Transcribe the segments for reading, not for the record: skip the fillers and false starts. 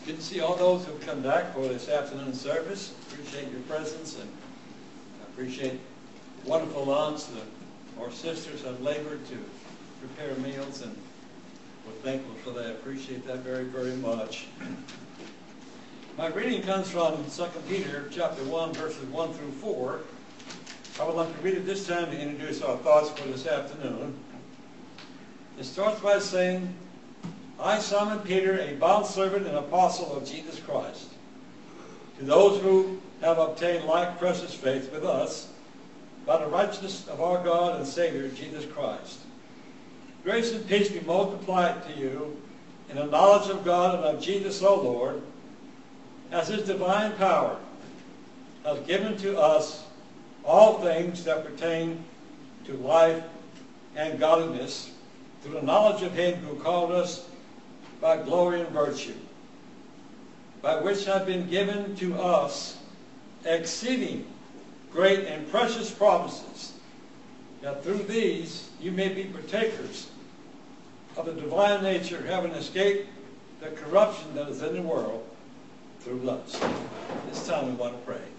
Good to see all those who have come back for this afternoon service. Appreciate your presence, and I appreciate wonderful lunch. Our sisters have labored to prepare meals, and we're thankful for that. Appreciate that very, very much. My reading comes from 2 Peter chapter 1, verses 1 through 4. I would like to read it this time to introduce our thoughts for this afternoon. It starts by saying, I, Simon Peter, a bondservant and apostle of Jesus Christ, to those who have obtained like precious faith with us, by the righteousness of our God and Savior, Jesus Christ. Grace and peace be multiplied to you in the knowledge of God and of Jesus our Lord, as his divine power has given to us all things that pertain to life and godliness, through the knowledge of him who called us by glory and virtue, by which have been given to us exceeding great and precious promises, that through these you may be partakers of the divine nature, having escaped the corruption that is in the world through lust. This time we want to pray.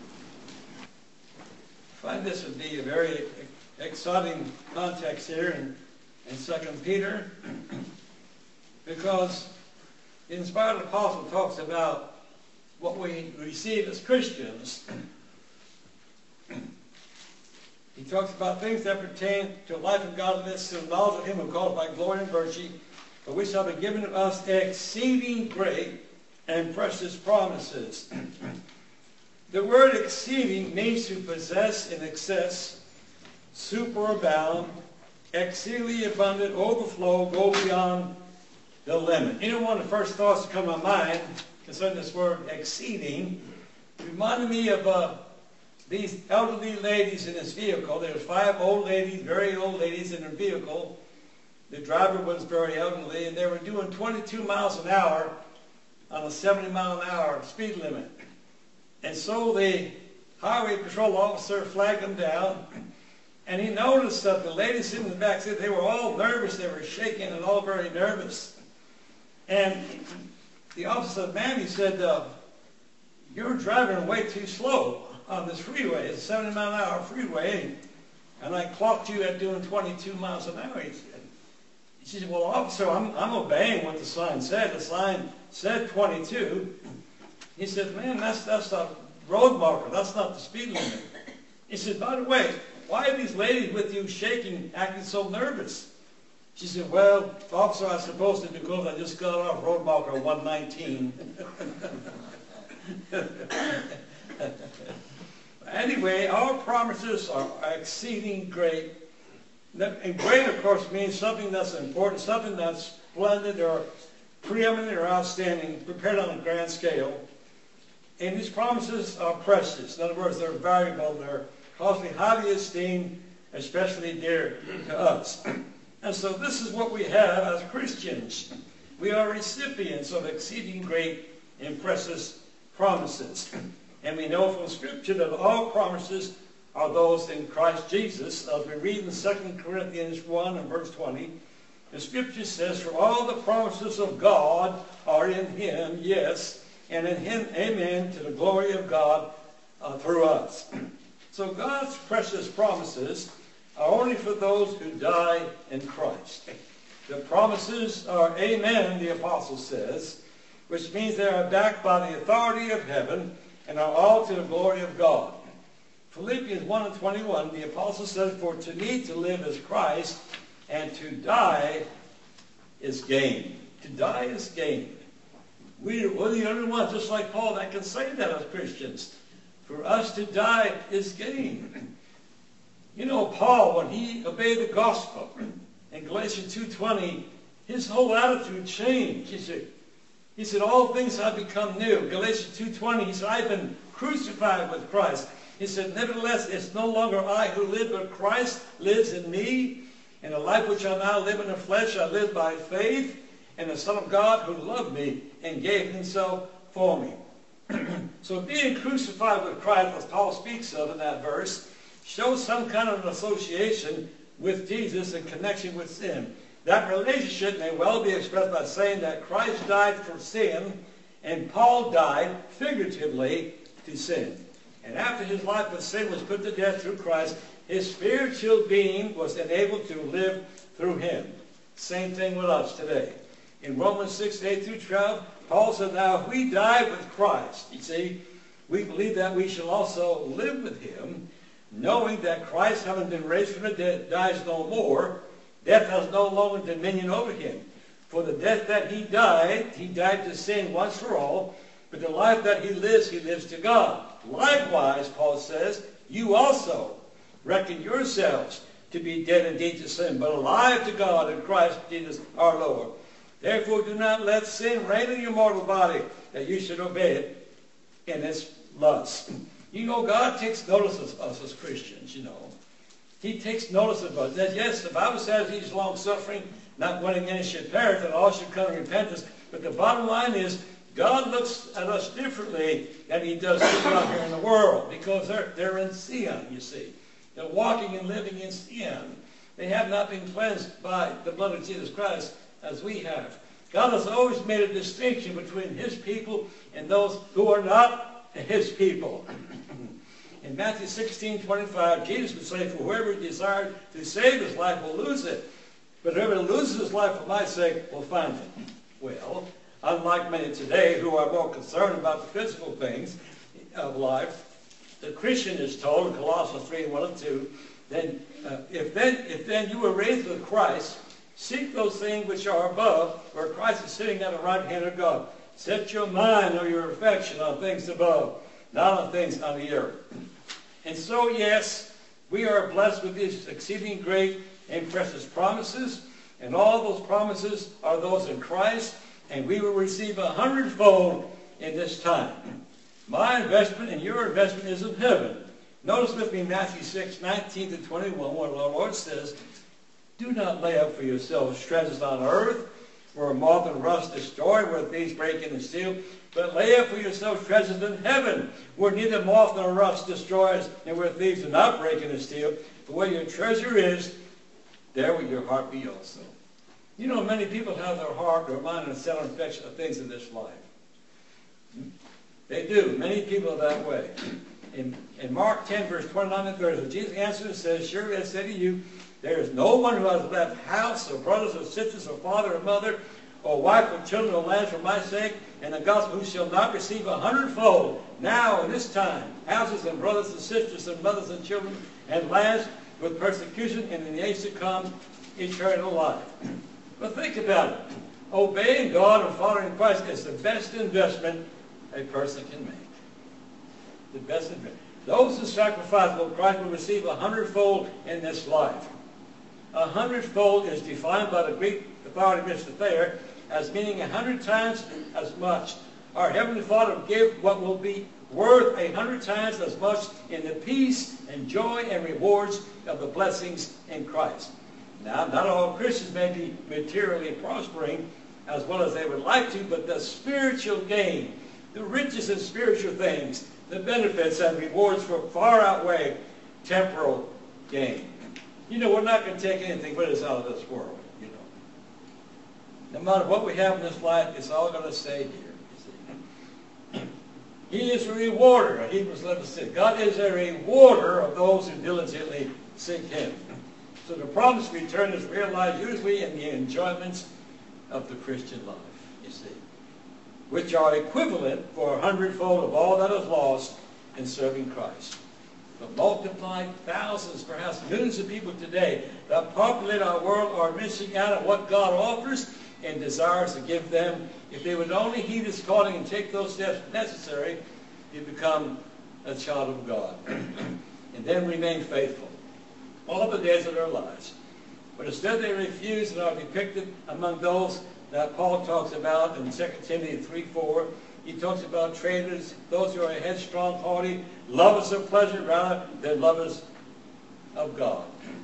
I find this would be a very exciting context here in 2 Peter, because the inspired apostle talks about what we receive as Christians. He talks about things that pertain to life and godliness, to the knowledge of him who called by glory and virtue, for which have been given to us exceeding great and precious promises. The word exceeding means to possess in excess, superabound, exceedingly abundant, overflow, go beyond the limit. You know, one of the first thoughts that come to my mind concerning this word exceeding reminded me of these elderly ladies in this vehicle. There were 5 old ladies, very old ladies in their vehicle. The driver was very elderly, and they were doing 22 miles an hour on a 70-mile-an-hour speed limit. And so the highway patrol officer flagged them down, and he noticed that the ladies sitting in the back seat, they were all nervous, they were shaking and all very nervous. And the officer said, ma'am, he said, you're driving way too slow on this freeway. It's a 70-mile-an-hour freeway, and I clocked you at doing 22 miles an hour, he said. She said, well, officer, I'm obeying what the sign said. The sign said 22. He said, man, that's a road marker. That's not the speed limit. He said, by the way, why are these ladies with you shaking, acting so nervous? She said, well, officer, I suppose it's because I just got off road marker 119. Anyway, our promises are exceeding great. And great, of course, means something that's important, something that's splendid or preeminent or outstanding, prepared on a grand scale. And these promises are precious. In other words, they're valuable, they're costly, highly esteemed, especially dear to us. And so this is what we have as Christians. We are recipients of exceeding great and precious promises. And we know from Scripture that all promises are those in Christ Jesus. As we read in 2 Corinthians 1 and verse 20, the Scripture says, for all the promises of God are in him, yes, and in him, amen, to the glory of God through us. So God's precious promises are only for those who die in Christ. The promises are amen, the apostle says, which means they are backed by the authority of heaven and are all to the glory of God. Philippians 1 and 21, the apostle says, for to me to live is Christ, and to die is gain. To die is gain. We're the only ones, just like Paul, that can say that as Christians. For us to die is gain. You know, Paul, when he obeyed the gospel, in Galatians 2:20, his whole attitude changed. He said, all things have become new. Galatians 2:20, he said, I've been crucified with Christ. He said, nevertheless, it's no longer I who live, but Christ lives in me. And the life which I now live in the flesh, I live by faith in the Son of God who loved me and gave himself for me. So being crucified with Christ, as Paul speaks of in that verse, shows some kind of an association with Jesus in connection with sin. That relationship may well be expressed by saying that Christ died for sin, And Paul died figuratively to sin. And after his life of sin was put to death through Christ, his spiritual being was enabled to live through him. Same thing with us today. In Romans 6, 8 through 12, Paul said, now if we die with Christ, you see, we believe that we shall also live with him, knowing that Christ, having been raised from the dead, dies no more. Death has no longer dominion over him. For the death that he died to sin once for all, but the life that he lives to God. Likewise, Paul says, you also reckon yourselves to be dead indeed to sin, but alive to God in Christ Jesus our Lord. Therefore do not let sin reign in your mortal body, that you should obey it in its lust. You know, God takes notice of us as Christians, you know. He takes notice of us. That, yes, the Bible says he's long-suffering, not wanting any should perish, that all should come to repentance. But the bottom line is, God looks at us differently than he does people out here in the world, because they're in sin, you see. They're walking and living in sin. They have not been cleansed by the blood of Jesus Christ as we have. God has always made a distinction between his people and those who are not his people. In Matthew 16:25, Jesus would say, for whoever desired to save his life will lose it, but whoever loses his life for my sake will find it. Well, unlike many today who are more concerned about the physical things of life, the Christian is told in Colossians 3, 1 and 2, then, if then you were raised with Christ, seek those things which are above, where Christ is sitting at the right hand of God. Set your mind or your affection on things above, not on things on the earth. And so, yes, we are blessed with these exceeding great and precious promises, and all those promises are those in Christ, and we will receive 100-fold in this time. My investment and your investment is in heaven. Notice with me Matthew 6, 19 to 21, where the Lord says, do not lay up for yourselves treasures on earth, where moth and rust destroy, where thieves break in and steal, but lay up for yourselves treasures in heaven, where neither moth nor rust destroys, and where thieves do not break in and steal. For where your treasure is, there will your heart be also. You know, many people have their heart, their mind, and set on affection of things in this life. They do. Many people are that way. In Mark 10, verse 29 and 30, Jesus answered and says, surely I say to you, there is no one who has left house, or brothers, or sisters, or father, or mother, or wife, or children, or lands for my sake, and the gospel, who shall not receive 100-fold, now in this time, houses, and brothers, and sisters, and mothers, and children, and lands, with persecution, and in the age to come, eternal life. But think about it. Obeying God and following Christ is the best investment a person can make. The best investment. Those who sacrifice for Christ will receive 100-fold in this life. 100-fold is defined by the Greek authority, Mr. Thayer, as meaning 100 times as much. Our Heavenly Father will give what will be worth 100 times as much in the peace and joy and rewards of the blessings in Christ. Now, not all Christians may be materially prospering as well as they would like to, but the spiritual gain, the riches in spiritual things, the benefits and rewards far outweigh temporal gain. You know, we're not going to take anything with us out of this world, you know. No matter what we have in this life, it's all going to stay here, you see. He is a rewarder, Hebrews 11:6. God is a rewarder of those who diligently seek him. So the promised return is realized usually in the enjoyments of the Christian life, you see, which are equivalent for 100-fold of all that is lost in serving Christ. But multiplied thousands, perhaps millions of people today that populate our world are missing out on what God offers and desires to give them if they would only heed his calling and take those steps necessary to become a child of God and then remain faithful all the days of their lives. But instead they refuse and are depicted among those that Paul talks about in 2 Timothy 3:4. He talks about traitors, those who are headstrong, haughty, lovers of pleasure rather than lovers of God.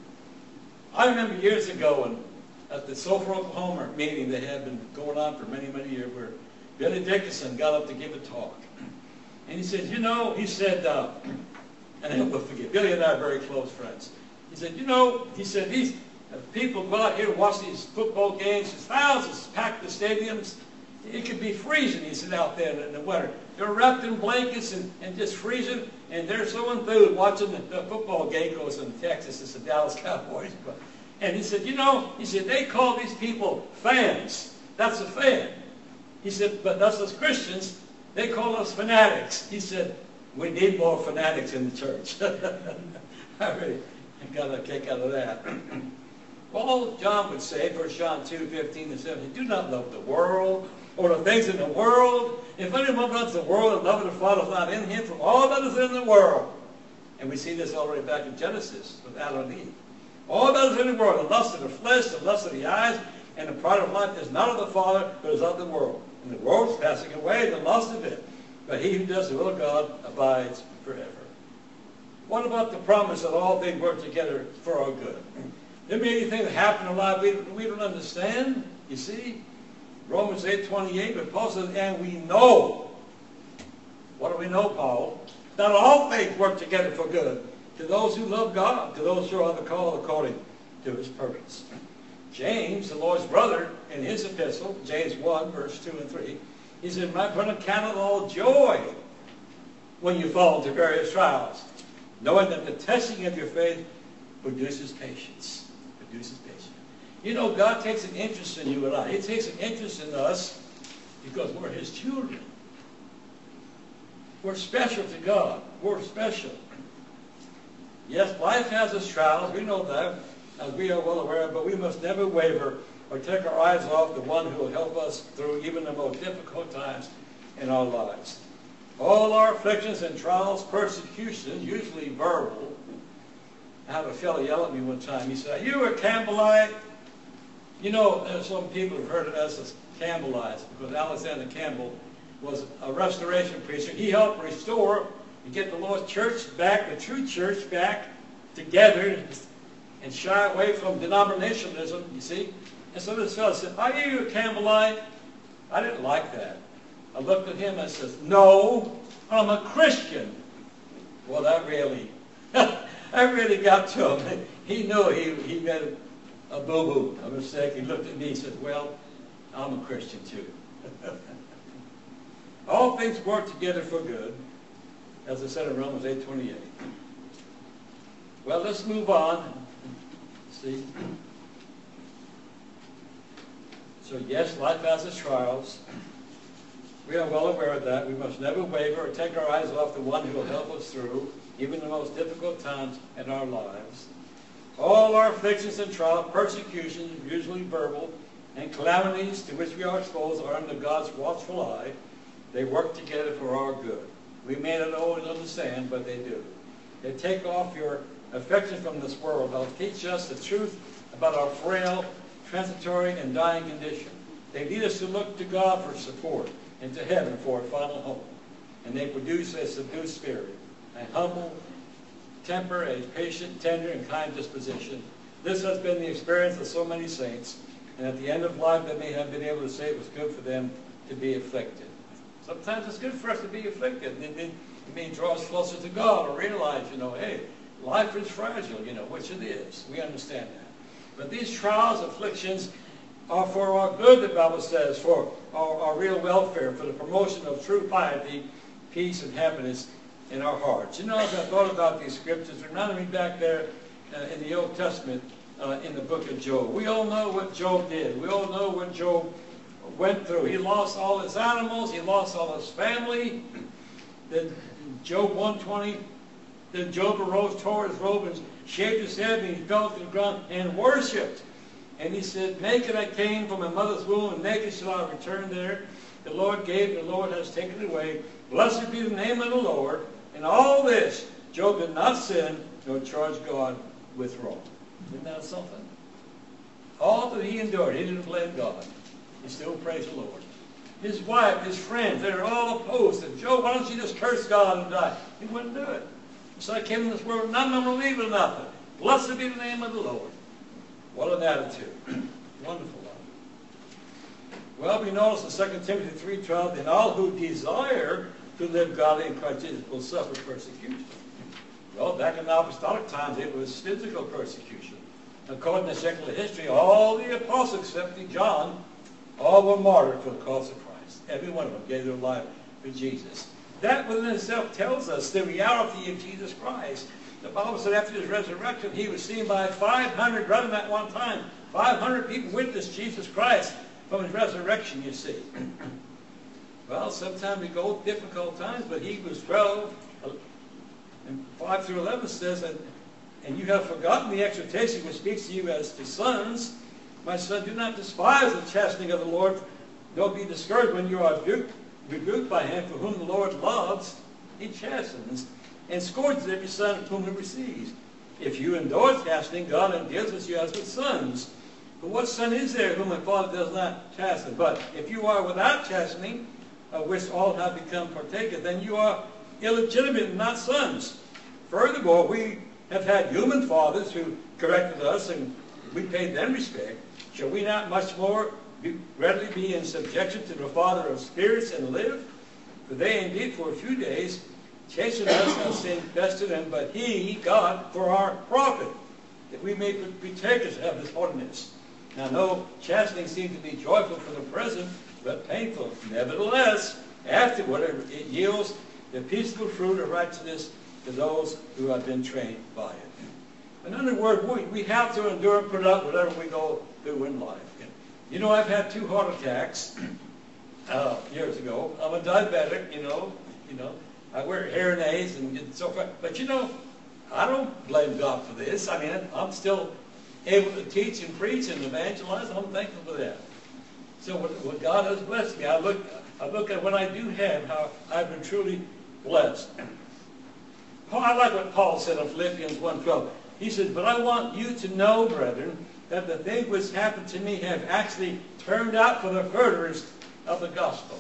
I remember years ago at the Sulphur, Oklahoma meeting that had been going on for many, many years, where Billy Dickinson got up to give a talk. And he said, you know, he said, and I will forget, Billy and I are very close friends. He said, you know, he said, these people go out here to watch these football games, thousands pack the stadiums, It could be freezing, he said, out there in the winter. They're wrapped in blankets and just freezing, and they're so enthused watching the football game goes in Texas. It's the Dallas Cowboys. And he said, you know, he said, they call these people fans. That's a fan. He said, but us as Christians, they call us fanatics. He said, we need more fanatics in the church. I really got a kick out of that. Well, John would say, 1 John 2:15-17, do not love the world or the things in the world. If anyone loves the world, the love of the Father is not in him, for all that is in the world. And we see this already back in Genesis with Adam and Eve. All that is in the world, the lust of the flesh, the lust of the eyes, and the pride of life is not of the Father, but is of the world. And the world is passing away, the lust of it. But he who does the will of God abides forever. What about the promise that all things work together for our good? There may be anything that happen in life we don't understand, you see. Romans 8:28, but Paul says, and we know. What do we know, Paul? That all things work together for good to those who love God, to those who are the called according to his purpose. James, the Lord's brother, in his epistle, James 1, verse 2 and 3, he said, my brother, count it all joy when you fall into various trials, knowing that the testing of your faith produces patience. Produces patience. You know, God takes an interest in you and I. He takes an interest in us because we're his children. We're special to God. We're special. Yes, life has its trials. We know that, as we are well aware, but we must never waver or take our eyes off the one who will help us through even the most difficult times in our lives. All our afflictions and trials, persecutions, usually verbal. I had a fellow yell at me one time. He said, are you a Campbellite? You know, some people have heard of us as Campbellites because Alexander Campbell was a restoration preacher. He helped restore and get the Lord's church back, the true church back together and shy away from denominationalism, you see. And so this fellow said, are you a Campbellite? I didn't like that. I looked at him and said, no, I'm a Christian. Well, that really got to him. He knew he made a boo-boo, a mistake. He looked at me and said, well, I'm a Christian too. All things work together for good, as I said in Romans 8:28. Well, let's move on. See? So yes, life has its trials. We are well aware of that. We must never waver or take our eyes off the one who will help us through even the most difficult times in our lives. All our afflictions and trials, persecutions, usually verbal, and calamities to which we are exposed are under God's watchful eye. They work together for our good. We may not always understand, but they do. They take off your affection from this world. They'll teach us the truth about our frail, transitory, and dying condition. They lead us to look to God for support and to heaven for a final home. And they produce a subdued spirit, a humble temper, a patient, tender, and kind disposition. This has been the experience of so many saints, and at the end of life they may have been able to say it was good for them to be afflicted. Sometimes it's good for us to be afflicted. It may draw us closer to God or realize, hey, life is fragile, which it is. We understand that. But these trials, afflictions, are for our good, the Bible says, for our real welfare, for the promotion of true piety, peace, and happiness in our hearts. As I thought about these scriptures, it reminded me back there in the Old Testament, in the book of Job. We all know what Job did. We all know what Job went through. He lost all his animals. He lost all his family. Then Job 1:20, then Job arose, tore his robe, and shaved his head, and he fell to the ground and worshipped. And he said, naked I came from my mother's womb, and naked shall I return there. The Lord gave, and the Lord has taken it away. Blessed be the name of the Lord. In all this, Job did not sin, nor charge God with wrong. Isn't that something? All that he endured, he didn't blame God. He still praised the Lord. His wife, his friends, they were all opposed to him. Job, why don't you just curse God and die? He wouldn't do it. So I came in this world, none of them believe in nothing. Blessed be the name of the Lord. What an attitude. Wonderful love. Well, we notice in 2 Timothy 3:12, and all who desire to live godly in Christ Jesus will suffer persecution. Well, back in the apostolic times, it was physical persecution. According to secular history, all the apostles, except John, all were martyred for the cause of Christ. promised. Every one of them gave their life for Jesus. That within itself tells us the reality of Jesus Christ. The Bible said after his resurrection, he was seen by 500 brethren at one time. 500 people witnessed Jesus Christ from his resurrection, you see. Well, sometimes we go through difficult times, but Hebrews 12, and 5 through 11 says that, and you have forgotten the exhortation which speaks to you as to sons. My son, do not despise the chastening of the Lord, nor be discouraged when you are rebuked by him, for whom the Lord loves, he chastens, and scourges every son whom he receives. If you endure chastening, God endears with you as with sons. For what son is there whom a father does not chasten? But if you are without chastening, of which all have become partakers, then you are illegitimate and not sons. Furthermore, we have had human fathers who corrected us, and we paid them respect. Shall we not much more readily be in subjection to the Father of spirits and live? For they indeed for a few days chastened us and seemed best to them, but he, God, for our profit, that we may be partakers of his holiness. Now, no chastening seems to be joyful for the present, but painful. Nevertheless, afterward it yields the peaceful fruit of righteousness to those who have been trained by it. In other words, we have to endure and put up whatever we go through in life. You know, I've had 2 heart attacks years ago. I'm a diabetic, you know. I wear hearing aids and so forth. But you know, I don't blame God for this. I mean, I'm still able to teach and preach and evangelize. I'm thankful for that. So what God has blessed me, I look at what I do have, how I've been truly blessed. I like what Paul said in Philippians 1:12. He says, but I want you to know, brethren, that the things which happened to me have actually turned out for the furtherance of the gospel.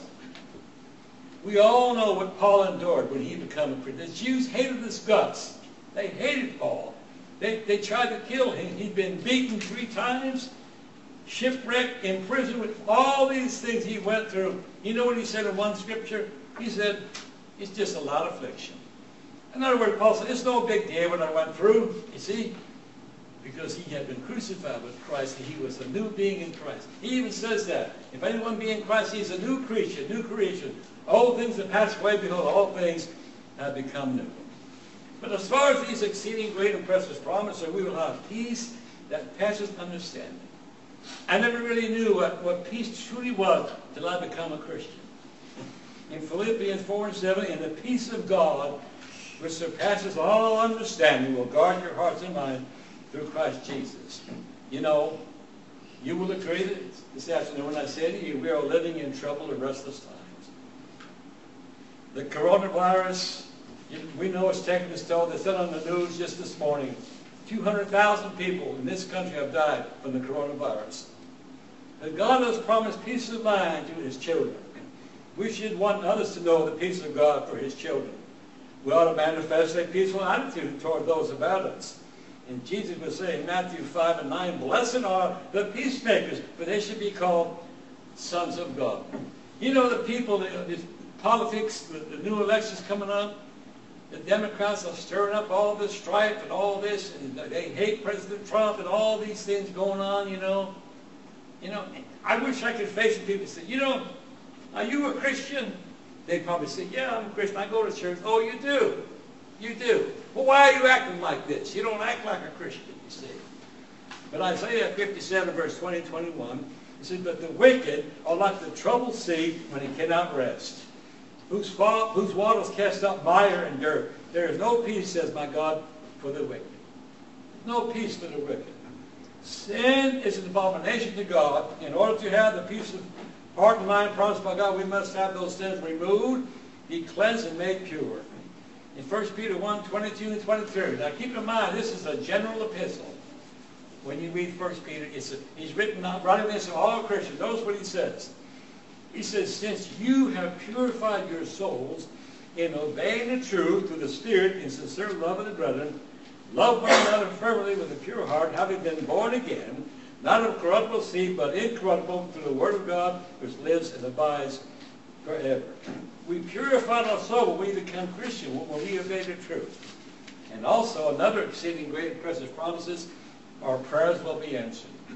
We all know what Paul endured when he became a Christian. The Jews hated his guts. They hated Paul. They tried to kill him. He'd been beaten 3 times, shipwrecked, imprisoned, with all these things he went through. You know what he said in one scripture? He said, it's just a lot of affliction. In other words, Paul said, it's no big deal what I went through, you see, because he had been crucified with Christ, and he was a new being in Christ. He even says that. If anyone be in Christ, he is a new creature, new creation. All things have passed away, behold, all things have become new. But as far as these exceeding great and precious promises, we will have peace that passes understanding. I never really knew what peace truly was till I became a Christian. In Philippians 4:7, and the peace of God, which surpasses all understanding, will guard your hearts and minds through Christ Jesus. You know, you will agree that this afternoon when I say to you, we are living in troubled and restless times. The coronavirus, we know it's taken its toll. They said on the news just this morning, 200,000 people in this country have died from the coronavirus. But God has promised peace of mind to his children. We should want others to know the peace of God for his children. We ought to manifest a peaceful attitude toward those about us. And Jesus was saying in Matthew 5:9, blessed are the peacemakers, for they should be called sons of God. You know, the people, the politics, the new elections coming up, the Democrats are stirring up all this strife and all this, and they hate President Trump and all these things going on, you know. I wish I could face the people and say, you know, are you a Christian? They'd probably say, yeah, I'm a Christian. I go to church. Oh, you do? You do. Well, why are you acting like this? You don't act like a Christian, you see. But Isaiah 57, verse 20 and 21, it says, but the wicked are like the troubled sea when it cannot rest, whose waters cast up mire and dirt. There is no peace, says my God, for the wicked. No peace for the wicked. Sin is an abomination to God. In order to have the peace of heart and mind promised by God, we must have those sins removed, be cleansed, and made pure. In 1 Peter 1, 22 and 23. Now keep in mind, this is a general epistle. When you read 1 Peter, he's writing this to all Christians. Notice what he says. He says, since you have purified your souls in obeying the truth through the Spirit in sincere love of the brethren, love one another fervently with a pure heart, having been born again, not of corruptible seed, but incorruptible, through the word of God, which lives and abides forever. We purify our soul when we become Christian, when we obey the truth. And also, another exceeding great and precious promises, our prayers will be answered.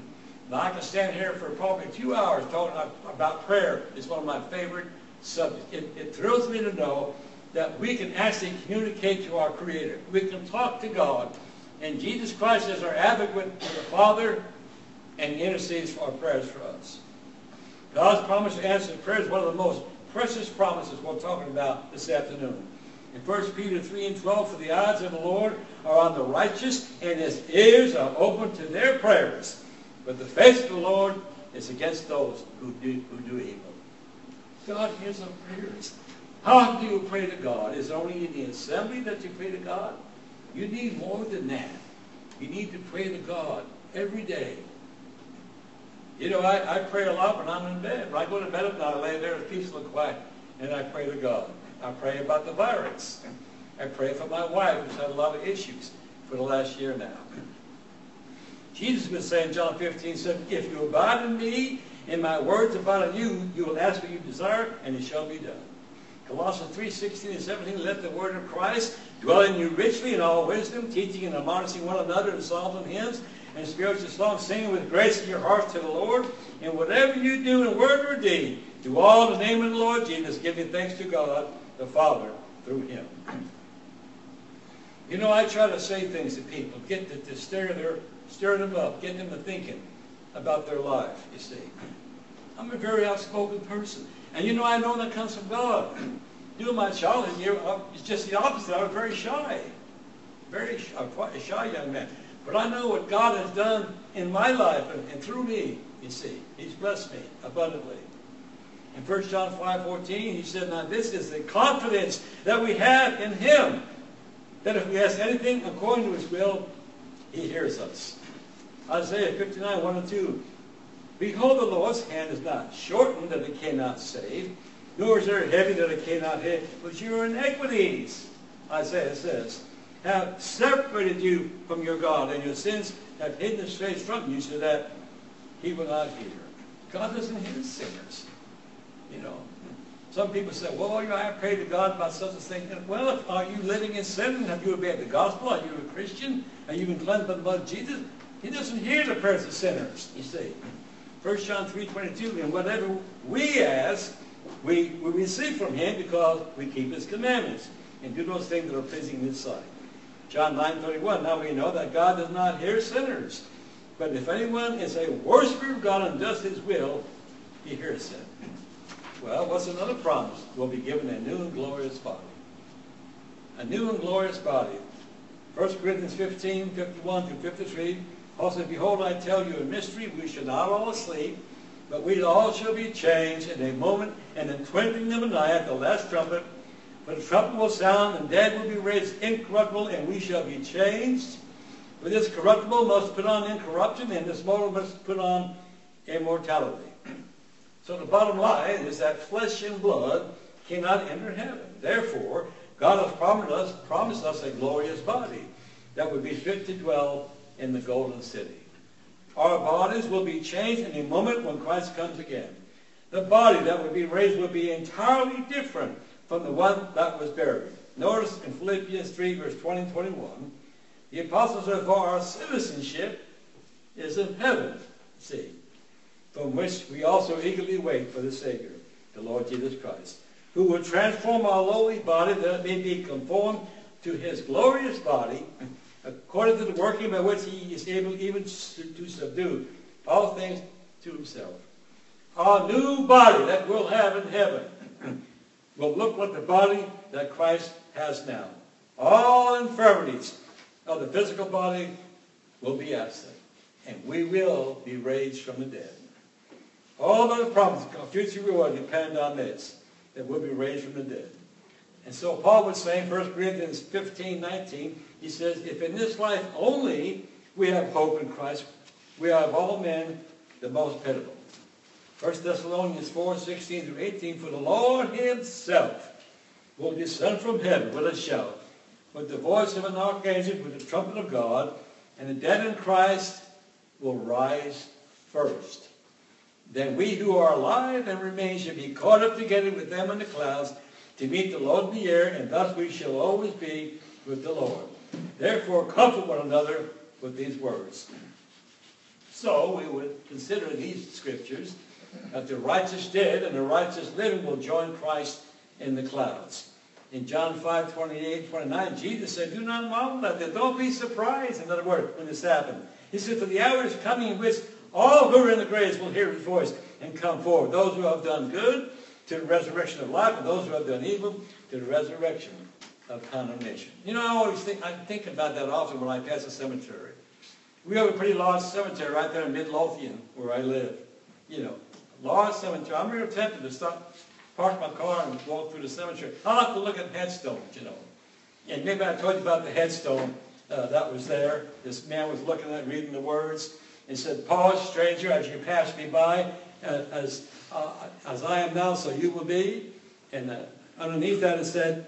Now, I can stand here for probably 2 hours talking about prayer. It's one of my favorite subjects. It thrills me to know that we can actually communicate to our Creator. We can talk to God. And Jesus Christ is our advocate with the Father, and He intercedes for our prayers for us. God's promise to answer prayer is one of the most precious promises we're talking about this afternoon. In 1 Peter 3:12, for the eyes of the Lord are on the righteous, and His ears are open to their prayers. But the face of the Lord is against those who do evil. God hears our prayers. How do you pray to God? Is it only in the assembly that you pray to God? You need more than that. You need to pray to God every day. You know, I pray a lot when I'm in bed. When I go to bed at night, I lay there peaceful and quiet, and I pray to God. I pray about the virus. I pray for my wife, who's had a lot of issues for the last year now. Jesus was saying in John 15, said, if you abide in me, and my words abide in you, you will ask what you desire, and it shall be done. Colossians 3:16 and 17, let the word of Christ dwell in you richly in all wisdom, teaching and admonishing one another in psalms and hymns, and spiritual songs, singing with grace in your hearts to the Lord. And whatever you do in word or deed, do all in the name of the Lord Jesus, giving thanks to God the Father through Him. You know, I try to say things to people, get to stir them up, get them to thinking about their life, you see. I'm a very outspoken person. And you know, I know that comes from God. During my childhood year, it's just the opposite. I was very shy. Quite a shy young man. But I know what God has done in my life and through me, you see. He's blessed me abundantly. In 1 John 5:14, he said, now this is the confidence that we have in Him, that if we ask anything according to His will, He hears us. Isaiah 59:1 and 2, behold, the Lord's hand is not shortened that it cannot save, nor is there heavy that it cannot hit, but your iniquities, Isaiah says, have separated you from your God, and your sins have hidden His face from you so that He will not hear. God doesn't hear sinners. You know, some people say, well, you know, I pray to God about such a thing. Well, are you living in sin? Have you obeyed the gospel? Are you a Christian? Are you been cleansed by the blood of Jesus? He doesn't hear the prayers of sinners, you see. 1 John 3:22, and whatever we ask, we receive from Him because we keep His commandments and do those things that are pleasing in His sight. John 9:31, now we know that God does not hear sinners, but if anyone is a worshiper of God and does His will, He hears them. Well, what's another promise? We'll be given a new and glorious body. A new and glorious body. 1 Corinthians 15:51-53, Paul said, behold, I tell you a mystery, we shall not all sleep, but we all shall be changed in a moment, and in twinkling of an eye at the last trumpet. For the trumpet will sound, and dead will be raised incorruptible, and we shall be changed. For this corruptible must put on incorruption, and this mortal must put on immortality. So the bottom line is that flesh and blood cannot enter heaven. Therefore, God has promised us a glorious body that would be fit to dwell in the golden city. Our bodies will be changed in a moment when Christ comes again. The body that would be raised will be entirely different from the one that was buried. Notice in Philippians 3, verse 20 and 21, the apostle said, for our citizenship is in heaven, see, from which we also eagerly wait for the Savior, the Lord Jesus Christ, who will transform our lowly body that it may be conformed to His glorious body, according to the working by which He is able even to subdue all things to Himself. Our new body that we'll have in heaven will look like the body that Christ has now. All infirmities of the physical body will be absent, and we will be raised from the dead. All of the promises of future reward depend on this, that we'll be raised from the dead. And so Paul would say in 1 Corinthians 15:19, he says, if in this life only we have hope in Christ, we are of all men the most pitiable. 1 Thessalonians 4:16-18, for the Lord Himself will descend from heaven with a shout, with the voice of an archangel, with the trumpet of God, and the dead in Christ will rise first. Then we who are alive and remain shall be caught up together with them in the clouds to meet the Lord in the air, and thus we shall always be with the Lord. Therefore comfort one another with these words. So we would consider these scriptures that the righteous dead and the righteous living will join Christ in the clouds. In John 5:28-29, Jesus said, do not marvel at that. Don't be surprised, in other words, when this happened. He said, for the hour is coming in which all who are in the graves will hear his voice and come forward. Those who have done good to the resurrection of life, and those who have done evil to the resurrection of condemnation. You know, I think about that often when I pass a cemetery. We have a pretty large cemetery right there in Midlothian, where I live. You know, large cemetery. I'm real tempted to stop, park my car and walk through the cemetery. I like to look at headstones, you know. And maybe I told you about the headstone that was there. This man was looking at, reading the words. It said, pause, stranger, as you pass me by, as I am now, so you will be. And underneath that it said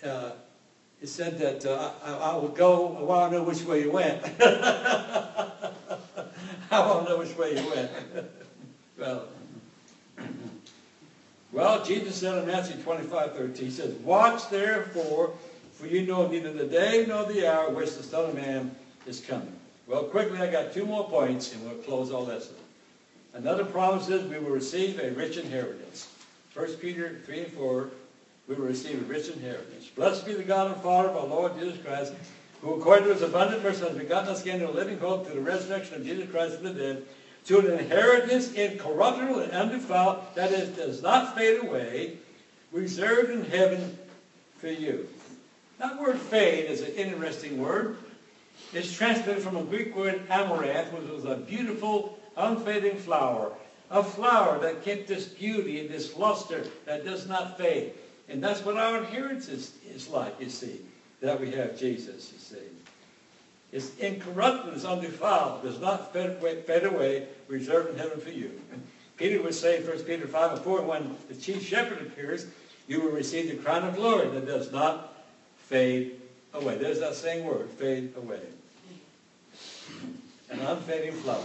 that I will go, I want to know which way you went. I want to know which way you went. Well, Jesus said in Matthew 25:13, he says, watch therefore, for you know neither the day nor the hour which the Son of Man is coming. Well, quickly, I got 2 more points, and we'll close our lesson. Another promise is we will receive a rich inheritance. 1 Peter 3:4, we will receive a rich inheritance. Blessed be the God and Father of our Lord Jesus Christ, who according to his abundant mercy has begotten us again to a living hope through the resurrection of Jesus Christ from the dead, to an inheritance incorruptible and undefiled, that is, does not fade away, reserved in heaven for you. That word fade is an interesting word. It's translated from a Greek word amaranth, which was a beautiful, unfading flower. A flower that kept this beauty and this luster that does not fade. And that's what our inheritance is like, you see, that we have Jesus, you see. It's incorruptible, it's undefiled, does not fade away, reserved in heaven for you. Peter would say, 1 Peter 5:4, when the chief shepherd appears, you will receive the crown of glory that does not fade away. There's that same word, fade away. An unfading flower.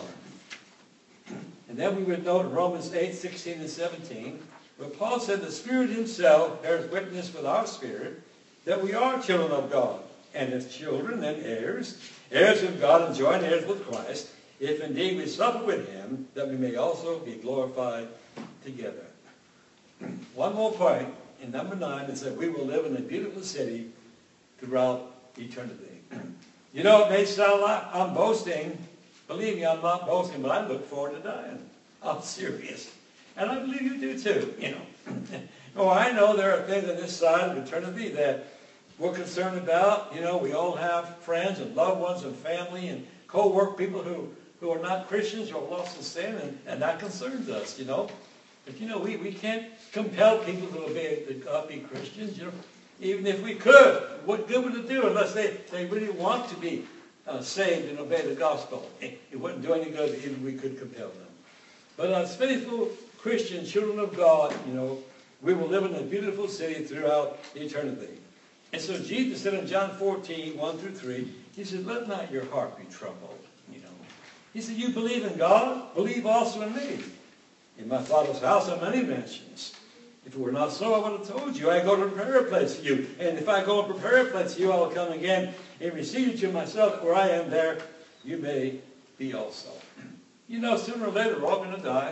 And then we would note in Romans 8:16 and 17, where Paul said the Spirit himself bears witness with our spirit that we are children of God. And if children, then heirs, heirs of God and joint heirs with Christ, if indeed we suffer with him, that we may also be glorified together. One more point, in number 9, it said we will live in a beautiful city throughout eternity. You know, it may sound like I'm boasting. Believe me, I'm not boasting, but I look forward to dying. I'm serious. And I believe you do too, you know. Oh, I know there are things on this side of eternity that we're concerned about. You know, we all have friends and loved ones and family and co-work people who are not Christians or lost in sin, and that concerns us, you know. But, you know, we can't compel people to obey that God be Christians, you know. Even if we could, what good would it do unless they really want to be saved and obey the gospel? It wouldn't do any good even if we could compel them. But as faithful Christians, children of God, you know, we will live in a beautiful city throughout eternity. And so Jesus said in John 14:1-3, he said, let not your heart be troubled, you know. He said, you believe in God, believe also in me. In my Father's house are many mansions. If it were not so, I would have told you. I go to prepare a place for you. And if I go and prepare a place for you, I will come again and receive you to myself. Where I am, there you may be also. You know, sooner or later, we're all going to die.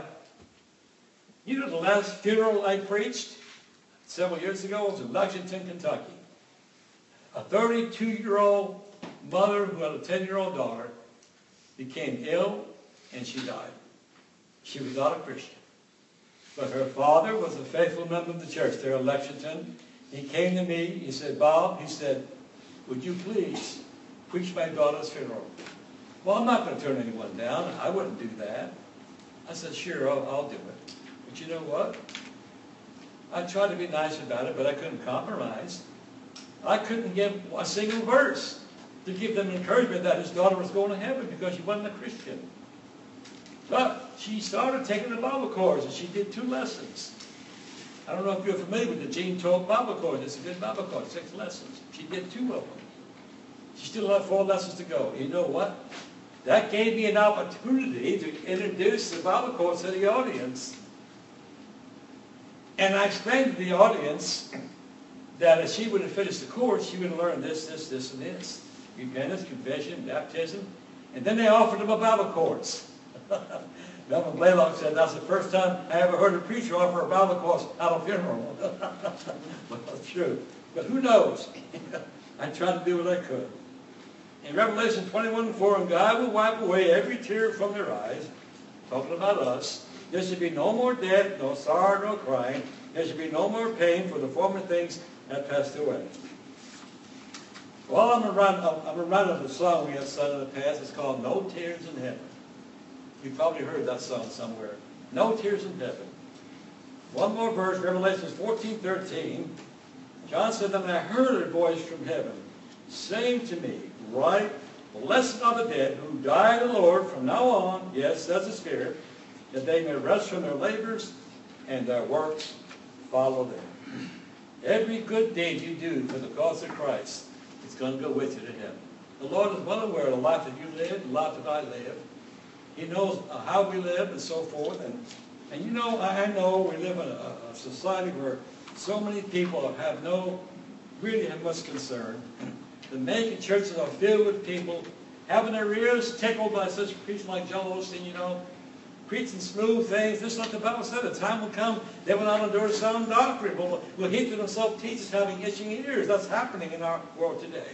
You know, the last funeral I preached several years ago was in Lexington, Kentucky. A 32-year-old mother who had a 10-year-old daughter became ill, and she died. She was not a Christian. But her father was a faithful member of the church there in Lexington. He came to me, he said, Bob, he said, would you please preach my daughter's funeral? Well, I'm not going to turn anyone down. I wouldn't do that. I said, sure, I'll do it. But you know what? I tried to be nice about it, but I couldn't compromise. I couldn't give a single verse to give them encouragement that his daughter was going to heaven because she wasn't a Christian. But she started taking the Bible course, and she did 2 lessons. I don't know if you're familiar with the Gene Told Bible course. It's a good Bible course, 6 lessons. She did 2 of them. She still had 4 lessons to go. You know what? That gave me an opportunity to introduce the Bible course to the audience. And I explained to the audience that if she would have finished the course, she would have learned this, this, this, and this. Repentance, confession, baptism. And then they offered them a Bible course. Melvin Blaylock said, that's the first time I ever heard a preacher offer a Bible course at a funeral. Well, that's true. But who knows? I tried to do what I could. In Revelation 21:4, and God will wipe away every tear from their eyes, talking about us. There should be no more death, no sorrow, no crying. There should be no more pain, for the former things have passed away. Well, I'm a run of the song we have sung in the past. It's called No Tears in Heaven. You've probably heard that song somewhere. No tears in heaven. One more verse, Revelation 14:13. John said, then I heard a voice from heaven, saying to me, write, blessed are the dead who die in the Lord from now on, yes, says the Spirit, that they may rest from their labors and their works follow them. Every good deed you do for the cause of Christ is going to go with you to heaven. The Lord is well aware of the life that you live, the life that I live. He knows how we live and so forth. And you know, I know we live in a society where so many people really have much concern. The mega churches are filled with people having their ears tickled by such preaching like Joel Osteen, you know, preaching smooth things. Just like the Bible said, the time will come, they will not endure sound doctrine, but will heap to themselves teachers having itching ears. That's happening in our world today.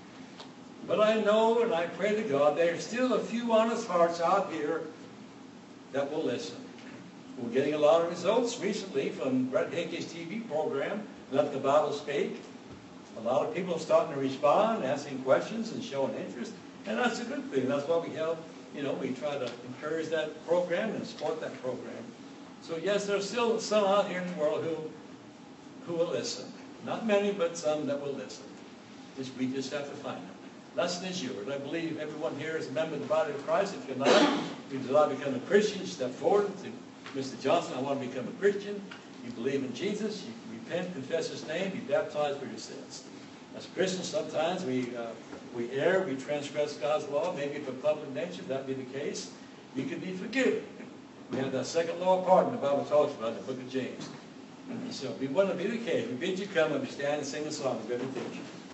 But I know and I pray to God there are still a few honest hearts out here that will listen. We're getting a lot of results recently from Brett Hinkey's TV program, Let the Bible Speak. A lot of people are starting to respond, asking questions and showing interest. And that's a good thing. That's why we have, you know, we try to encourage that program and support that program. So yes, there's still some out here in the world who will listen. Not many, but some that will listen. We just have to find them. Lesson is yours. I believe everyone here is a member of the body of Christ. If you're not, you desire to become a Christian, step forward to Mr. Johnson. I want to become a Christian. You believe in Jesus. You repent, confess His name. Be baptized for your sins. As Christians, sometimes we err, we transgress God's law. Maybe for public nature, that be the case. We can be forgiven. We have that second law of pardon the Bible talks about in the book of James. So we want to be the case. We bid you come and we stand and sing a song, good to teach.